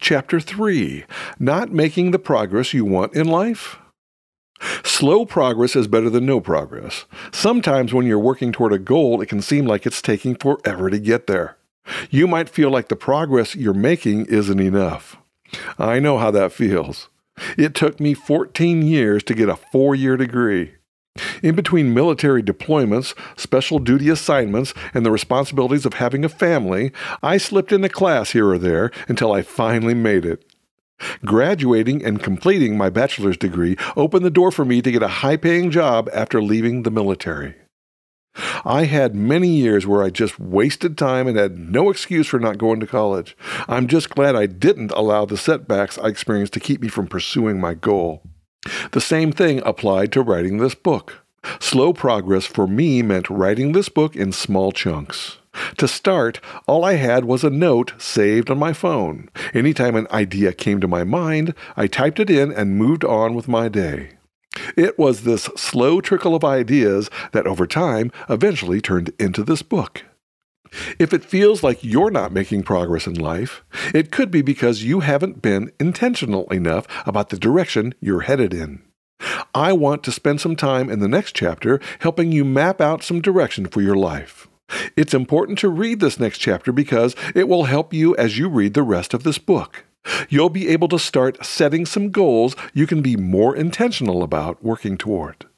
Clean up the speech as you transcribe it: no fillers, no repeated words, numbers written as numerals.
Chapter 3, Not Making the Progress You Want in Life. Slow progress is better than no progress. Sometimes when you're working toward a goal, it can seem like it's taking forever to get there. You might feel like the progress you're making isn't enough. I know how that feels. It took me 14 years to get a 4-year degree. In between military deployments, special duty assignments, and the responsibilities of having a family, I slipped in a class here or there until I finally made it. Graduating and completing my bachelor's degree opened the door for me to get a high-paying job after leaving the military. I had many years where I just wasted time and had no excuse for not going to college. I'm just glad I didn't allow the setbacks I experienced to keep me from pursuing my goal. The same thing applied to writing this book. Slow progress for me meant writing this book in small chunks. To start, all I had was a note saved on my phone. Anytime an idea came to my mind, I typed it in and moved on with my day. It was this slow trickle of ideas that over time eventually turned into this book. If it feels like you're not making progress in life, it could be because you haven't been intentional enough about the direction you're headed in. I want to spend some time in the next chapter helping you map out some direction for your life. It's important to read this next chapter because it will help you as you read the rest of this book. You'll be able to start setting some goals you can be more intentional about working toward.